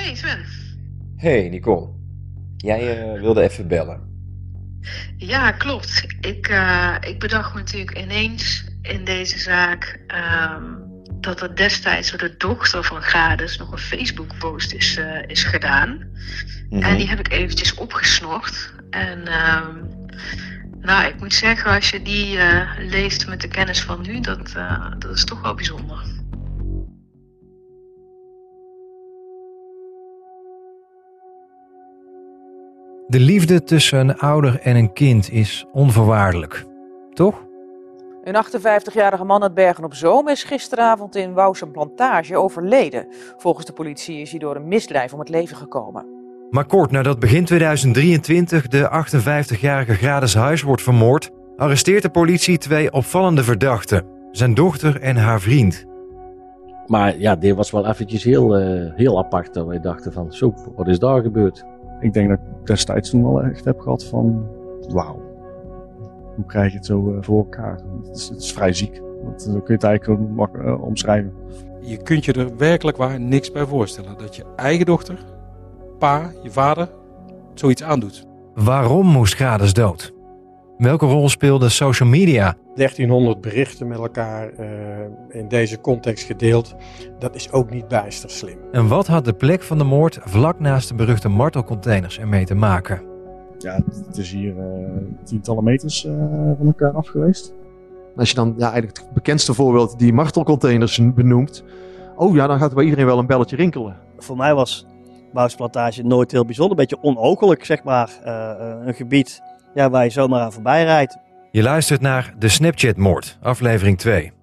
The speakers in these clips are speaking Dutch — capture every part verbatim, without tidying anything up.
Hey Sven. Hey Nicole, jij uh, wilde even bellen. Ja, klopt. Ik, uh, ik bedacht me natuurlijk ineens in deze zaak um, dat er destijds door de dochter van Gradus nog een Facebook post is, uh, is gedaan. Mm-hmm. En die heb ik eventjes opgesnort. En um, nou, ik moet zeggen, als je die uh, leest met de kennis van nu, dat, uh, dat is toch wel bijzonder. De liefde tussen een ouder en een kind is onvoorwaardelijk, toch? Een achtenvijftigjarige man uit Bergen-op-Zoom is gisteravond in Wouwse Plantage overleden. Volgens de politie is hij door een misdrijf om het leven gekomen. Maar kort nadat begin tweeduizend drieëntwintig de achtenvijftigjarige Gradus Huijs wordt vermoord, arresteert de politie twee opvallende verdachten. Zijn dochter en haar vriend. Maar ja, dit was wel eventjes heel, uh, heel apart. Dat wij dachten van, zo, wat is daar gebeurd? Ik denk dat ik destijds toen wel echt heb gehad van, wauw, hoe krijg je het zo uh, voor elkaar? Het is, het is vrij ziek, dat uh, kun je het eigenlijk ook uh, omschrijven. Je kunt je er werkelijk waar niks bij voorstellen. Dat je eigen dochter, pa, je vader, zoiets aandoet. Waarom moest Gradus dood? Welke rol speelde social media? dertienhonderd berichten met elkaar uh, in deze context gedeeld. Dat is ook niet bijster slim. En wat had de plek van de moord vlak naast de beruchte martelcontainers ermee te maken? Ja, het is hier uh, tientallen meters uh, van elkaar af geweest. Als je dan ja, eigenlijk het bekendste voorbeeld die martelcontainers benoemt. Oh ja, dan gaat er bij iedereen wel een belletje rinkelen. Voor mij was Wouwse Plantage nooit heel bijzonder. Een beetje onogelijk, zeg maar. Uh, een gebied ja, waar je zomaar aan voorbij rijdt. Je luistert naar de Snapchat-moord, aflevering twee.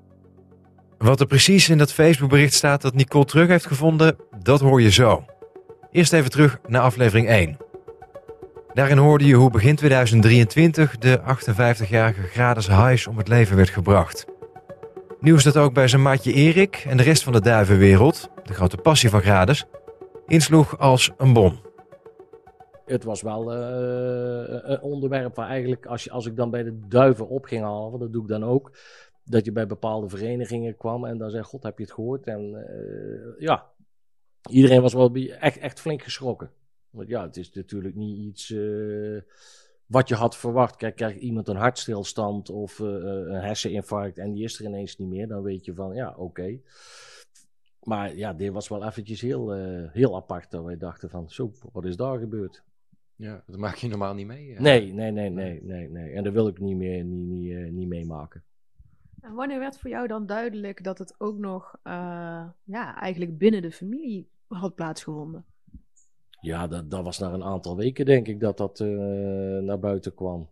Wat er precies in dat Facebookbericht staat dat Nicole terug heeft gevonden, dat hoor je zo. Eerst even terug naar aflevering één. Daarin hoorde je hoe begin tweeduizend drieëntwintig de achtenvijftigjarige Gradus Huijs om het leven werd gebracht. Nieuws dat ook bij zijn maatje Erik en de rest van de duivenwereld, de grote passie van Gradus, insloeg als een bom. Het was wel uh, een onderwerp waar eigenlijk, als, je, als ik dan bij de duiven op ging halen, dat doe ik dan ook, dat je bij bepaalde verenigingen kwam en dan zei, god, heb je het gehoord? En uh, ja, iedereen was wel echt, echt flink geschrokken. Want ja, het is natuurlijk niet iets uh, wat je had verwacht. Kijk, krijgt iemand een hartstilstand of uh, een herseninfarct en die is er ineens niet meer, dan weet je van, ja, oké. Okay. Maar ja, dit was wel eventjes heel, uh, heel apart, dat wij dachten van, zo, wat is daar gebeurd? Ja, dat maak je normaal niet mee. Hè? Nee, nee, nee, nee, nee, nee. En dat wil ik niet meer niet, niet, uh, niet meemaken. En wanneer werd voor jou dan duidelijk dat het ook nog uh, ja, eigenlijk binnen de familie had plaatsgevonden? Ja, dat, dat was na een aantal weken denk ik dat dat uh, naar buiten kwam.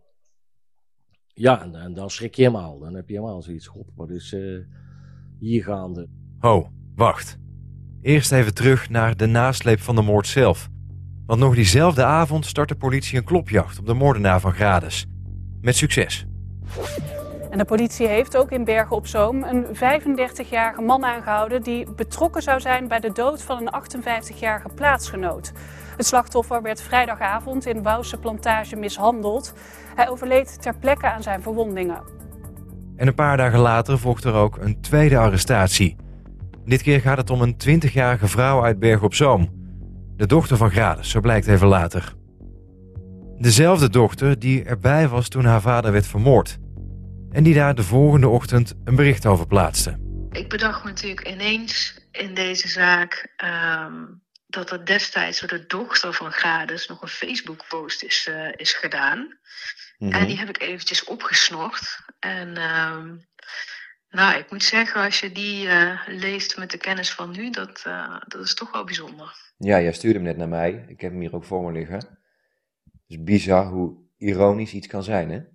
Ja, en, en dan schrik je helemaal. Dan heb je helemaal zoiets, god, wat is uh, hier gaande? Ho, wacht. Eerst even terug naar de nasleep van de moord zelf. Want nog diezelfde avond start de politie een klopjacht op de moordenaar van Gradus. Met succes. En de politie heeft ook in Bergen-op-Zoom een vijfendertigjarige man aangehouden die betrokken zou zijn bij de dood van een achtenvijftigjarige plaatsgenoot. Het slachtoffer werd vrijdagavond in Wouwse Plantage mishandeld. Hij overleed ter plekke aan zijn verwondingen. En een paar dagen later volgt er ook een tweede arrestatie. Dit keer gaat het om een twintigjarige vrouw uit Bergen-op-Zoom. De dochter van Gradus, zo blijkt even later. Dezelfde dochter die erbij was toen haar vader werd vermoord. En die daar de volgende ochtend een bericht over plaatste. Ik bedacht me natuurlijk ineens in deze zaak um, dat er destijds door de dochter van Gradus nog een Facebook post is, uh, is gedaan. Mm-hmm. En die heb ik eventjes opgesnort. En um, nou, ik moet zeggen, als je die uh, leest met de kennis van nu, dat, uh, dat is toch wel bijzonder. Ja, jij stuurde hem net naar mij. Ik heb hem hier ook voor me liggen. Het is bizar hoe ironisch iets kan zijn, hè?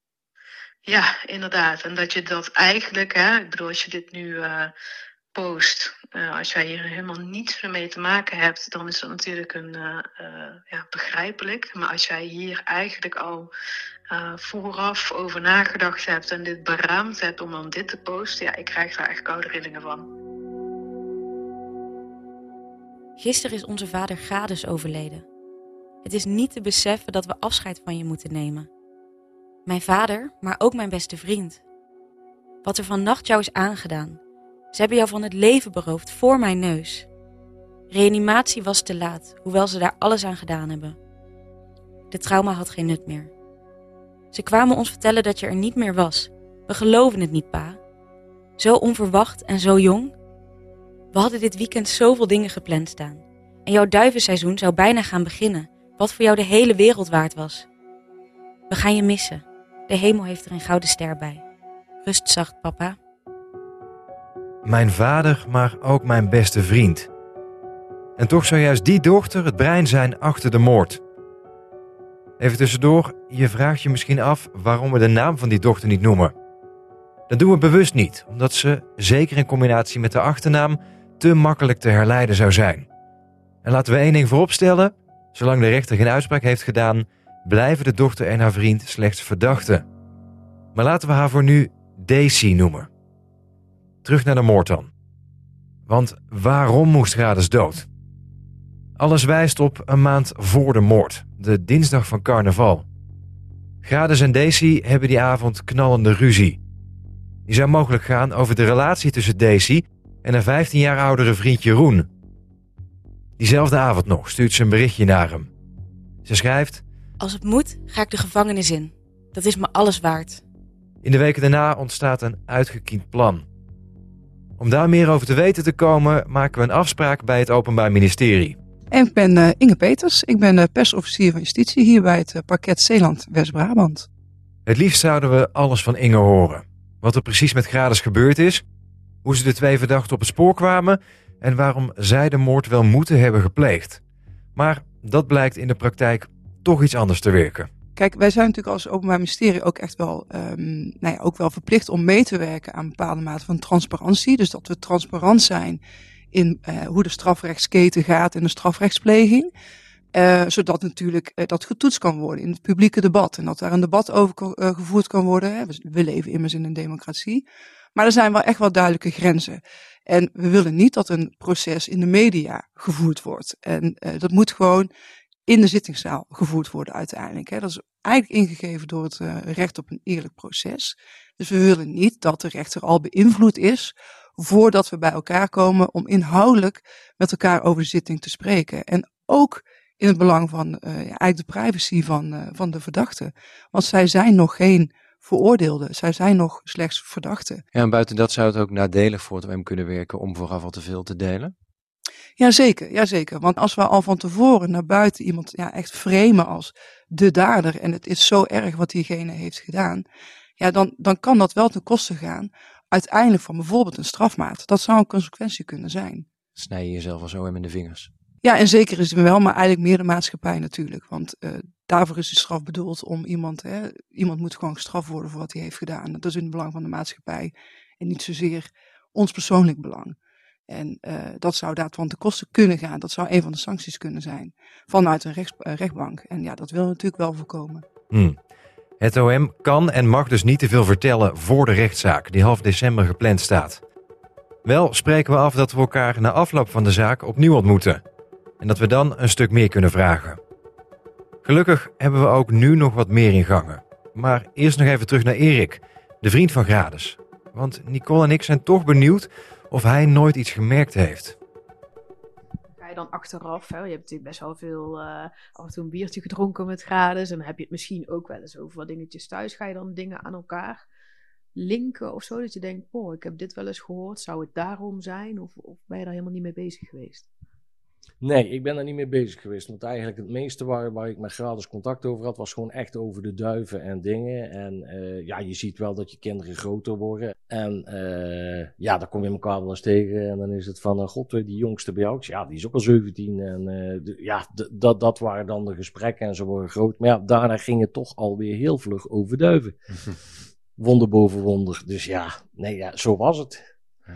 Ja, inderdaad. En dat je dat eigenlijk, hè, ik bedoel, als je dit nu uh, post, uh, als jij hier helemaal niets mee te maken hebt, dan is dat natuurlijk een, uh, uh, ja, begrijpelijk. Maar als jij hier eigenlijk al uh, vooraf over nagedacht hebt en dit beraamd hebt om dan dit te posten, ja, ik krijg daar echt koude rillingen van. Gisteren is onze vader Gradus overleden. Het is niet te beseffen dat we afscheid van je moeten nemen. Mijn vader, maar ook mijn beste vriend. Wat er vannacht jou is aangedaan. Ze hebben jou van het leven beroofd voor mijn neus. Reanimatie was te laat, hoewel ze daar alles aan gedaan hebben. De trauma had geen nut meer. Ze kwamen ons vertellen dat je er niet meer was. We geloven het niet, pa. Zo onverwacht en zo jong. We hadden dit weekend zoveel dingen gepland staan. En jouw duivenseizoen zou bijna gaan beginnen, wat voor jou de hele wereld waard was. We gaan je missen. De hemel heeft er een gouden ster bij. Rust zacht, papa. Mijn vader, maar ook mijn beste vriend. En toch zou juist die dochter het brein zijn achter de moord. Even tussendoor, je vraagt je misschien af waarom we de naam van die dochter niet noemen. Dat doen we bewust niet, omdat ze, zeker in combinatie met de achternaam, te makkelijk te herleiden zou zijn. En laten we één ding vooropstellen, zolang de rechter geen uitspraak heeft gedaan, blijven de dochter en haar vriend slechts verdachten. Maar laten we haar voor nu Daisy noemen. Terug naar de moord dan. Want waarom moest Gradus dood? Alles wijst op een maand voor de moord, de dinsdag van carnaval. Gradus en Daisy hebben die avond knallende ruzie. Die zou mogelijk gaan over de relatie tussen Daisy en haar vijftien jaar oudere vriend Jeroen. Diezelfde avond nog stuurt ze een berichtje naar hem. Ze schrijft: Als het moet, ga ik de gevangenis in. Dat is me alles waard. In de weken daarna ontstaat een uitgekiend plan. Om daar meer over te weten te komen, maken we een afspraak bij het Openbaar Ministerie. En ik ben uh, Inge Peters. Ik ben uh, persofficier van justitie hier bij het uh, parket Zeeland West-Brabant. Het liefst zouden we alles van Inge horen. Wat er precies met Gradus gebeurd is, hoe ze de twee verdachten op het spoor kwamen en waarom zij de moord wel moeten hebben gepleegd. Maar dat blijkt in de praktijk toch iets anders te werken. Kijk, wij zijn natuurlijk als Openbaar Ministerie ook echt wel, um, nou ja, ook wel verplicht om mee te werken aan een bepaalde mate van transparantie. Dus dat we transparant zijn in uh, hoe de strafrechtsketen gaat en de strafrechtspleging. Uh, zodat natuurlijk uh, dat getoetst kan worden in het publieke debat. En dat daar een debat over kan, uh, gevoerd kan worden. Hè. We, we leven immers in een democratie. Maar er zijn wel echt wel duidelijke grenzen. En we willen niet dat een proces in de media gevoerd wordt. En uh, dat moet gewoon in de zittingszaal gevoerd worden uiteindelijk. Hè. Dat is eigenlijk ingegeven door het uh, recht op een eerlijk proces. Dus we willen niet dat de rechter al beïnvloed is voordat we bij elkaar komen om inhoudelijk met elkaar over de zitting te spreken. En ook in het belang van uh, ja, eigenlijk de privacy van, uh, van de verdachten. Want zij zijn nog geen veroordeelden, zij zijn nog slechts verdachten. Ja, en buiten dat zou het ook nadelig voor het O M kunnen werken om vooraf al te veel te delen? Jazeker, jazeker. Want als we al van tevoren naar buiten iemand ja, echt framen als de dader en het is zo erg wat diegene heeft gedaan, ja, dan, dan kan dat wel ten koste gaan uiteindelijk van bijvoorbeeld een strafmaat. Dat zou een consequentie kunnen zijn. Snij je jezelf als O M in de vingers? Ja, en zeker is het wel, maar eigenlijk meer de maatschappij natuurlijk. Want uh, daarvoor is de straf bedoeld om iemand, hè, iemand moet gewoon gestraft worden voor wat hij heeft gedaan. Dat is in het belang van de maatschappij en niet zozeer ons persoonlijk belang. En uh, dat zou daarvan ten koste kunnen gaan. Dat zou een van de sancties kunnen zijn vanuit een rechts, uh, rechtbank. En ja, dat willen we natuurlijk wel voorkomen. Hmm. Het O M kan en mag dus niet te veel vertellen voor de rechtszaak die half december gepland staat. Wel spreken we af dat we elkaar na afloop van de zaak opnieuw ontmoeten. En dat we dan een stuk meer kunnen vragen. Gelukkig hebben we ook nu nog wat meer in gangen. Maar eerst nog even terug naar Erik, de vriend van Gradus. Want Nicole en ik zijn toch benieuwd of hij nooit iets gemerkt heeft. Ga je dan achteraf, hè? Je hebt natuurlijk best wel veel uh, af en toe een biertje gedronken met Gradus. En dan heb je het misschien ook wel eens over wat dingetjes thuis. Ga je dan dingen aan elkaar linken of zo? Dat je denkt, oh, ik heb dit wel eens gehoord. Zou het daarom zijn? Of, of ben je daar helemaal niet mee bezig geweest? Nee, ik ben daar niet mee bezig geweest. Want eigenlijk het meeste waar, waar ik met Gradus contact over had, was gewoon echt over de duiven en dingen. En uh, ja, je ziet wel dat je kinderen groter worden. En uh, ja, dan kom je elkaar wel eens tegen. En dan is het van, uh, god, die jongste bij jou. Ja, die is ook al zeventien. En uh, de, ja, d- dat, dat waren dan de gesprekken en ze worden groot. Maar ja, daarna ging het toch alweer heel vlug over duiven. Wonder boven wonder. Dus ja, nee, ja, zo was het.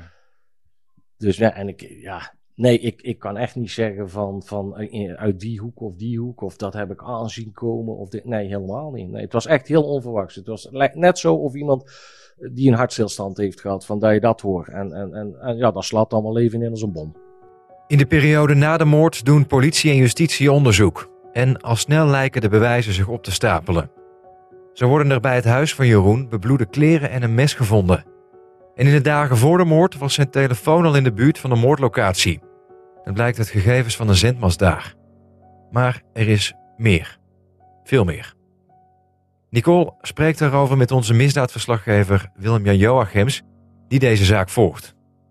Dus ja, en ik, ja... Nee, ik, ik kan echt niet zeggen van, van uit die hoek of die hoek of dat heb ik aanzien komen. Of dit. Nee, helemaal niet. Nee, het was echt heel onverwachts. Het was net zo of iemand die een hartstilstand heeft gehad, van dat je dat hoort. En, en, en, en ja, dat slaat allemaal even in als een bom. In de periode na de moord doen politie en justitie onderzoek. En al snel lijken de bewijzen zich op te stapelen. Zo worden er bij het huis van Jeroen bebloede kleren en een mes gevonden. En in de dagen voor de moord was zijn telefoon al in de buurt van de moordlocatie. Het blijkt uit gegevens van een zendmast daar. Maar er is meer. Veel meer. Nicole spreekt daarover met onze misdaadverslaggever Willem-Jan Joachims, die deze zaak volgt.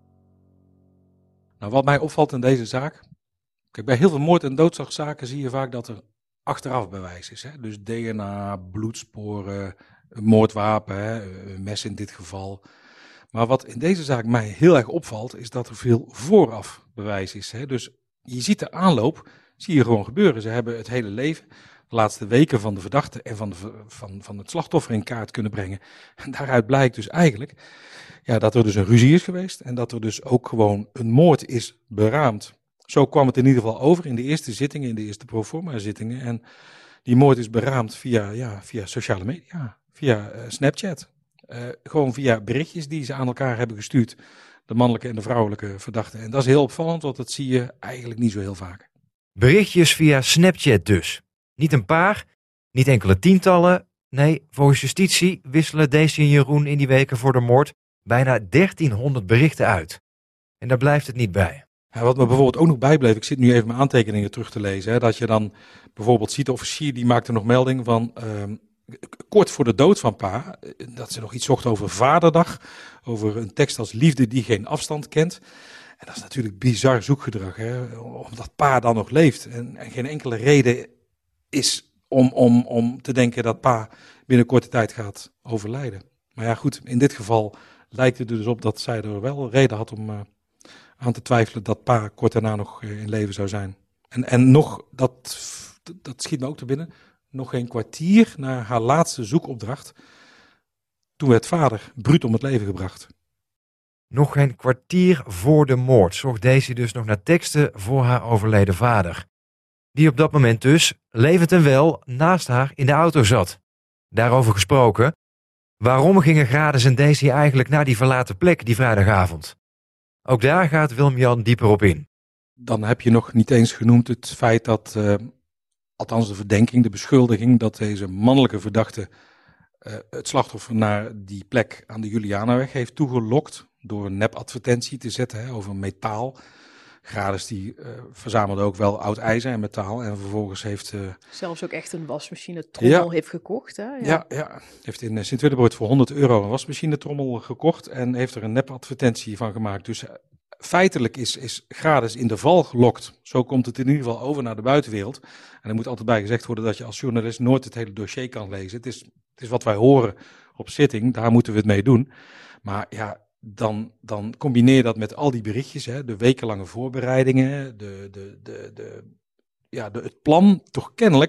Nou, wat mij opvalt in deze zaak. Kijk, bij heel veel moord- en doodslagzaken zie je vaak dat er achteraf bewijs is. Hè? Dus D N A, bloedsporen, een moordwapen, hè? Een mes in dit geval. Maar wat in deze zaak mij heel erg opvalt, is dat er veel vooraf bewijs is. Hè? Dus je ziet de aanloop, zie je gewoon gebeuren. Ze hebben het hele leven, de laatste weken van de verdachte en van, de, van, van het slachtoffer in kaart kunnen brengen. En daaruit blijkt dus eigenlijk ja, dat er dus een ruzie is geweest en dat er dus ook gewoon een moord is beraamd. Zo kwam het in ieder geval over in de eerste zittingen, in de eerste proforma zittingen. En die moord is beraamd via, ja, via sociale media, via uh, Snapchat. Uh, gewoon via berichtjes die ze aan elkaar hebben gestuurd, de mannelijke en de vrouwelijke verdachten. En dat is heel opvallend, want dat zie je eigenlijk niet zo heel vaak. Berichtjes via Snapchat dus. Niet een paar, niet enkele tientallen. Nee, volgens justitie wisselen Daisy en Jeroen in die weken voor de moord bijna dertienhonderd berichten uit. En daar blijft het niet bij. Ja, wat me bijvoorbeeld ook nog bijbleef, ik zit nu even mijn aantekeningen terug te lezen, hè, dat je dan bijvoorbeeld ziet, de officier die maakte nog melding van, uh, kort voor de dood van pa, dat ze nog iets zocht over Vaderdag, over een tekst als liefde die geen afstand kent. En dat is natuurlijk bizar zoekgedrag, hè, omdat pa dan nog leeft en, en geen enkele reden is om, om, om te denken dat pa binnen korte tijd gaat overlijden. Maar ja goed, in dit geval lijkt het er dus op dat zij er wel reden had om uh, aan te twijfelen dat pa kort daarna nog uh, in leven zou zijn. En, en nog, dat, dat schiet me ook te binnen, nog geen kwartier na haar laatste zoekopdracht, toen werd vader bruut om het leven gebracht. Nog geen kwartier voor de moord zocht Daisy dus nog naar teksten voor haar overleden vader. Die op dat moment dus, levend en wel, naast haar in de auto zat. Daarover gesproken, waarom gingen Gradus en Daisy eigenlijk naar die verlaten plek die vrijdagavond? Ook daar gaat Willem-Jan dieper op in. Dan heb je nog niet eens genoemd het feit dat, uh, althans de verdenking, de beschuldiging, dat deze mannelijke verdachte uh, het slachtoffer naar die plek aan de Julianaweg heeft toegelokt door een nepadvertentie te zetten hè, over metaal. Gradus die uh, verzamelde ook wel oud ijzer en metaal en vervolgens heeft... Uh, Zelfs ook echt een wasmachine trommel ja, heeft gekocht. Hè? Ja, ja, ja. Heeft in Sint-Willebroord voor honderd euro een wasmachine trommel gekocht en heeft er een nepadvertentie van gemaakt. Dus uh, feitelijk is, is Gradus in de val gelokt. Zo komt het in ieder geval over naar de buitenwereld. En er moet altijd bij gezegd worden dat je als journalist nooit het hele dossier kan lezen. Het is, het is wat wij horen op zitting, daar moeten we het mee doen. Maar ja... Dan, dan combineer je dat met al die berichtjes, hè, de wekenlange voorbereidingen, de, de, de, de, ja, de, het plan, toch kennelijk,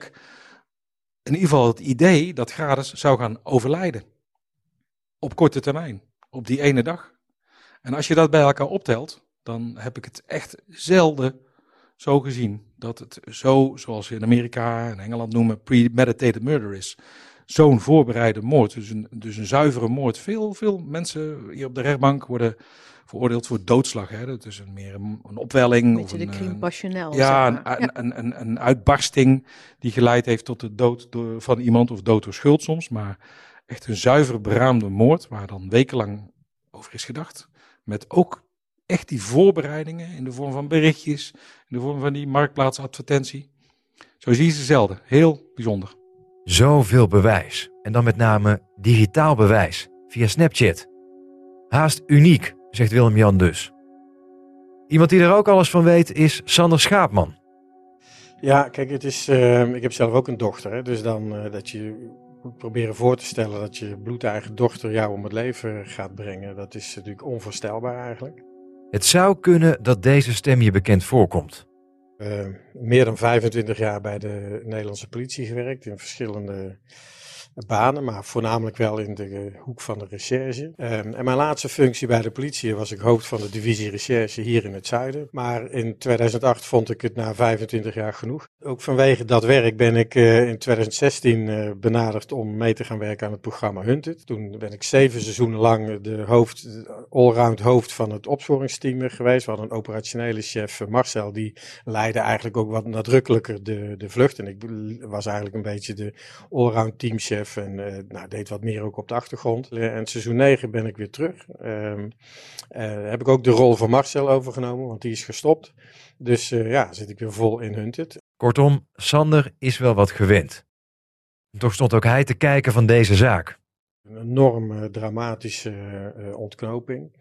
in ieder geval het idee dat Gradus zou gaan overlijden. Op korte termijn, op die ene dag. En als je dat bij elkaar optelt, dan heb ik het echt zelden zo gezien. Dat het zo, zoals we in Amerika en Engeland noemen, premeditated murder is. Zo'n voorbereide moord, dus een, dus een zuivere moord. Veel, veel mensen hier op de rechtbank worden veroordeeld voor doodslag. Hè. Dat is een, meer een, een opwelling. Een of beetje een, de crime passionnel. Ja, zeg maar. een, ja. Een, een, een uitbarsting die geleid heeft tot de dood door, van iemand of dood door schuld soms. Maar echt een zuiver beraamde moord waar dan wekenlang over is gedacht. Met ook echt die voorbereidingen in de vorm van berichtjes, in de vorm van die marktplaatsadvertentie. Zo zie je ze zelden. Heel bijzonder. Zoveel bewijs. En dan met name digitaal bewijs. Via Snapchat. Haast uniek, zegt Willem-Jan dus. Iemand die er ook alles van weet is Sander Schaapman. Ja, kijk, het is, uh, ik heb zelf ook een dochter. Hè, dus dan uh, dat je moet proberen voor te stellen dat je bloedeigen dochter jou om het leven gaat brengen. Dat is natuurlijk onvoorstelbaar eigenlijk. Het zou kunnen dat deze stem je bekend voorkomt. Uh, meer dan vijfentwintig jaar bij de Nederlandse politie gewerkt in verschillende banen, maar voornamelijk wel in de uh, hoek van de recherche. Um, en mijn laatste functie bij de politie was ik hoofd van de divisie recherche hier in het zuiden. Maar in tweeduizend acht vond ik het na vijfentwintig jaar genoeg. Ook vanwege dat werk ben ik uh, in tweeduizend zestien uh, benaderd om mee te gaan werken aan het programma Hunted. Toen ben ik zeven seizoenen lang de hoofd, allround hoofd van het opsporingsteam geweest. We hadden een operationele chef, uh, Marcel, die leidde eigenlijk ook wat nadrukkelijker de, de vlucht. En ik was eigenlijk een beetje de allround teamchef Werf en uh, nou, deed wat meer ook op de achtergrond. Uh, en seizoen negen ben ik weer terug. Uh, uh, heb ik ook de rol van Marcel overgenomen, want die is gestopt. Dus uh, ja, zit ik weer vol in Hunted. Kortom, Sander is wel wat gewend. Toch stond ook hij te kijken van deze zaak. Een enorm uh, dramatische uh, ontknoping.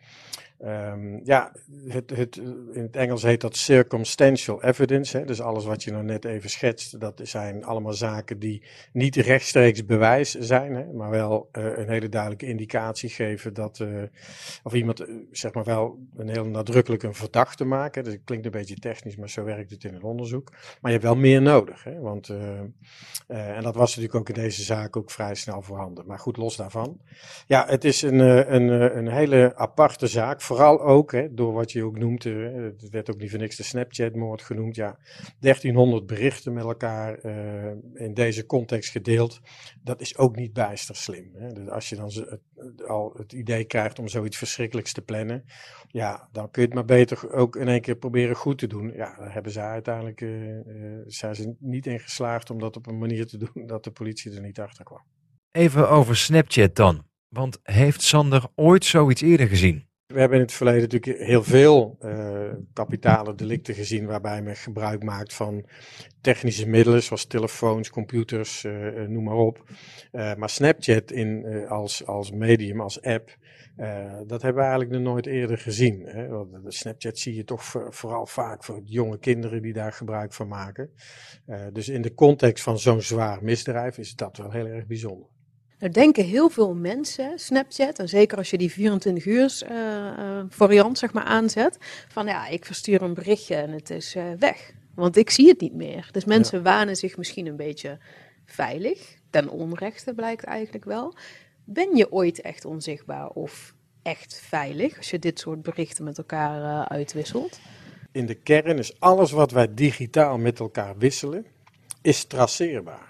Um, ja, het, het, in het Engels heet dat circumstantial evidence. Hè? Dus alles wat je nou net even schetst, dat zijn allemaal zaken die niet rechtstreeks bewijs zijn, hè? Maar wel uh, een hele duidelijke indicatie geven dat, uh, of iemand uh, zeg maar wel een heel nadrukkelijk een verdachte maken. Dus het klinkt een beetje technisch, maar zo werkt het in het onderzoek. Maar je hebt wel meer nodig, hè? Want, uh, uh, en dat was natuurlijk ook in deze zaak ook vrij snel voorhanden. Maar goed, los daarvan. Ja, het is een, een, een hele aparte zaak. Vooral ook, hè, door wat je ook noemt, uh, het werd ook niet voor niks de Snapchat-moord genoemd, ja, dertienhonderd berichten met elkaar uh, in deze context gedeeld, dat is ook niet bijster slim. Hè. Dus als je dan z- het, al het idee krijgt om zoiets verschrikkelijks te plannen, ja, dan kun je het maar beter ook in één keer proberen goed te doen. Ja, daar hebben ze uiteindelijk, uh, uh, zijn ze niet in geslaagd om dat op een manier te doen dat de politie er niet achter kwam. Even over Snapchat dan, want heeft Sander ooit zoiets eerder gezien? We hebben in het verleden natuurlijk heel veel uh, kapitale delicten gezien waarbij men gebruik maakt van technische middelen zoals telefoons, computers, uh, uh, noem maar op. Uh, maar Snapchat in, uh, als, als medium, als app, uh, dat hebben we eigenlijk nog nooit eerder gezien. Hè? Want de Snapchat zie je toch voor, vooral vaak voor jonge kinderen die daar gebruik van maken. Uh, dus in de context van zo'n zwaar misdrijf is dat wel heel erg bijzonder. Nou denken heel veel mensen, Snapchat, en zeker als je die vierentwintig uur uh, uh, variant zeg maar aanzet, van ja, ik verstuur een berichtje en het is uh, weg. Want ik zie het niet meer. Dus mensen ja. wanen zich misschien een beetje veilig. Ten onrechte blijkt eigenlijk wel. Ben je ooit echt onzichtbaar of echt veilig als je dit soort berichten met elkaar uh, uitwisselt? In de kern is alles wat wij digitaal met elkaar wisselen, is traceerbaar.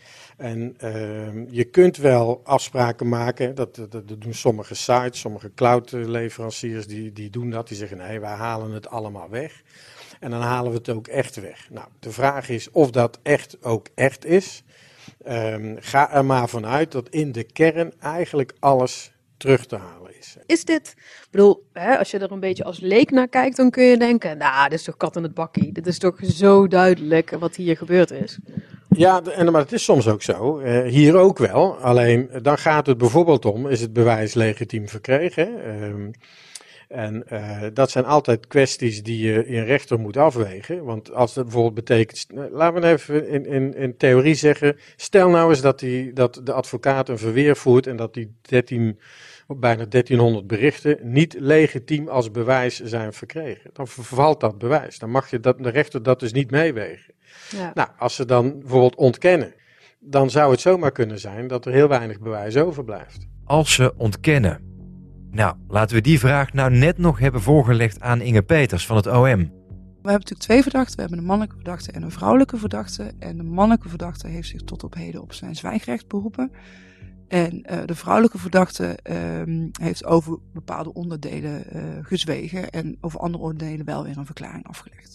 En uh, je kunt wel afspraken maken, dat, dat, dat doen sommige sites, sommige cloud-leveranciers die, die doen dat. Die zeggen nee, wij halen het allemaal weg. En dan halen we het ook echt weg. Nou, de vraag is of dat echt ook echt is. Um, ga er maar vanuit dat in de kern eigenlijk alles terug te halen is. Is dit, ik bedoel, hè, als je er een beetje als leek naar kijkt, dan kun je denken, nou, dit is toch kat in het bakkie. Dit is toch zo duidelijk wat hier gebeurd is. Ja, en, maar het is soms ook zo. Uh, hier ook wel. Alleen, dan gaat het bijvoorbeeld om, is het bewijs legitiem verkregen? Um, en uh, dat zijn altijd kwesties die je in rechter moet afwegen. Want als dat bijvoorbeeld betekent, laten we even in, in, in theorie zeggen, stel nou eens dat, die, dat de advocaat een verweer voert en dat die dertien, bijna dertienhonderd berichten niet legitiem als bewijs zijn verkregen. Dan vervalt dat bewijs. Dan mag je dat, de rechter dat dus niet meewegen. Ja. Nou, als ze dan bijvoorbeeld ontkennen, dan zou het zomaar kunnen zijn dat er heel weinig bewijs overblijft. Als ze ontkennen. Nou, laten we die vraag nou net nog hebben voorgelegd aan Inge Peters van het O M. We hebben natuurlijk twee verdachten. We hebben een mannelijke verdachte en een vrouwelijke verdachte. En de mannelijke verdachte heeft zich tot op heden op zijn zwijgrecht beroepen. En uh, de vrouwelijke verdachte uh, heeft over bepaalde onderdelen uh, gezwegen. En over andere onderdelen wel weer een verklaring afgelegd.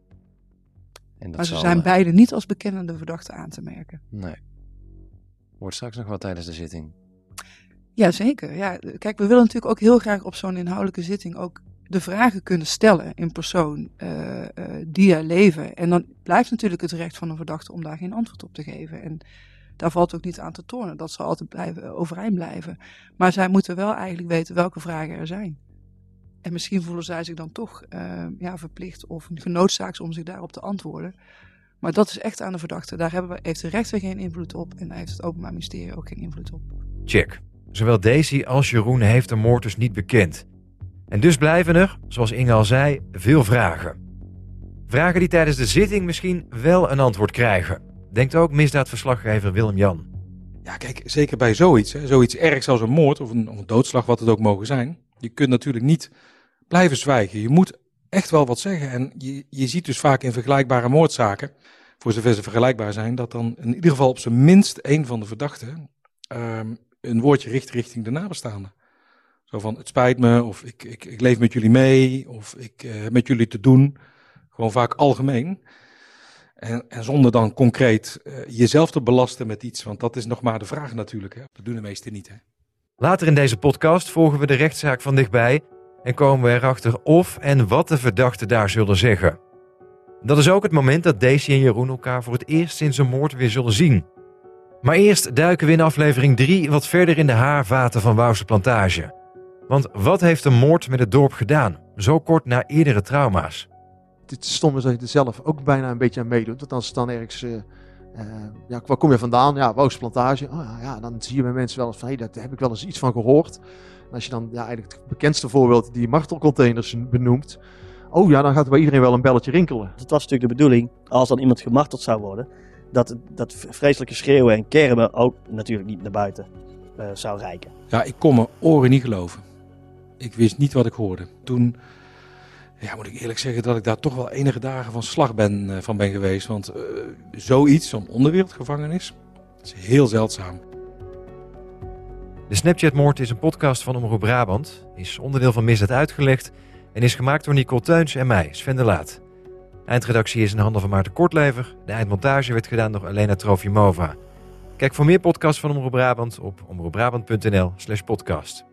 En dat maar ze zal, zijn uh... beide niet als bekennende verdachten aan te merken. Nee. Wordt straks nog wel tijdens de zitting. Jazeker. Ja, kijk, we willen natuurlijk ook heel graag op zo'n inhoudelijke zitting ook de vragen kunnen stellen in persoon uh, uh, die er leven. En dan blijft natuurlijk het recht van een verdachte om daar geen antwoord op te geven. En daar valt ook niet aan te tornen. Dat zal altijd blijven, overeind blijven. Maar zij moeten wel eigenlijk weten welke vragen er zijn. En misschien voelen zij zich dan toch uh, ja, verplicht of genoodzaakt om zich daarop te antwoorden. Maar dat is echt aan de verdachte. Daar hebben we, heeft de rechter geen invloed op en daar heeft het Openbaar Ministerie ook geen invloed op. Check. Zowel Daisy als Jeroen heeft de moord dus niet bekend. En dus blijven er, zoals Inge al zei, veel vragen. Vragen die tijdens de zitting misschien wel een antwoord krijgen. Denkt ook misdaadverslaggever Willem-Jan. Ja, kijk, zeker bij zoiets, hè, zoiets ergs als een moord of een, of een doodslag, wat het ook mogen zijn. Je kunt natuurlijk niet blijven zwijgen. Je moet echt wel wat zeggen. En je, je ziet dus vaak in vergelijkbare moordzaken, voor zover ze vergelijkbaar zijn, dat dan in ieder geval op zijn minst één van de verdachten um, een woordje richt richting de nabestaanden. Zo van, het spijt me, of ik, ik, ik leef met jullie mee, of ik uh, heb met jullie te doen. Gewoon vaak algemeen. En, en zonder dan concreet uh, jezelf te belasten met iets. Want dat is nog maar de vraag natuurlijk. Hè? Dat doen de meesten niet. Hè? Later in deze podcast volgen we de rechtszaak van dichtbij en komen we erachter of en wat de verdachten daar zullen zeggen. Dat is ook het moment dat Daisy en Jeroen elkaar voor het eerst sinds een moord weer zullen zien. Maar eerst duiken we in aflevering drie wat verder in de haarvaten van Wouwse Plantage. Want wat heeft een moord met het dorp gedaan, zo kort na eerdere trauma's? Het stom is dat je er zelf ook bijna een beetje aan meedoet. Want als het dan ergens, uh, uh, ja, waar kom je vandaan? Ja, Wouwse Plantage. Oh, ja, ja, dan zie je bij mensen wel eens van, hé, hey, daar heb ik wel eens iets van gehoord. En als je dan ja, eigenlijk het bekendste voorbeeld, die martelcontainers benoemt. Oh ja, dan gaat er bij iedereen wel een belletje rinkelen. Het was natuurlijk de bedoeling, als dan iemand gemarteld zou worden, dat dat vreselijke schreeuwen en kermen ook natuurlijk niet naar buiten uh, zou reiken. Ja, ik kon mijn oren niet geloven. Ik wist niet wat ik hoorde. Toen, ja, moet ik eerlijk zeggen dat ik daar toch wel enige dagen van slag ben, uh, van ben geweest. Want uh, zoiets, zo'n onderwereldgevangenis, is heel zeldzaam. De Snapchat-moord is een podcast van Omroep Brabant, is onderdeel van Misdaad Uitgelegd en is gemaakt door Nicole Teuns en mij, Sven de Laat. Eindredactie is in handen van Maarten Kortlever. De eindmontage werd gedaan door Elena Trofimova. Kijk voor meer podcasts van Omroep Brabant op omroepbrabant punt n l slash podcast.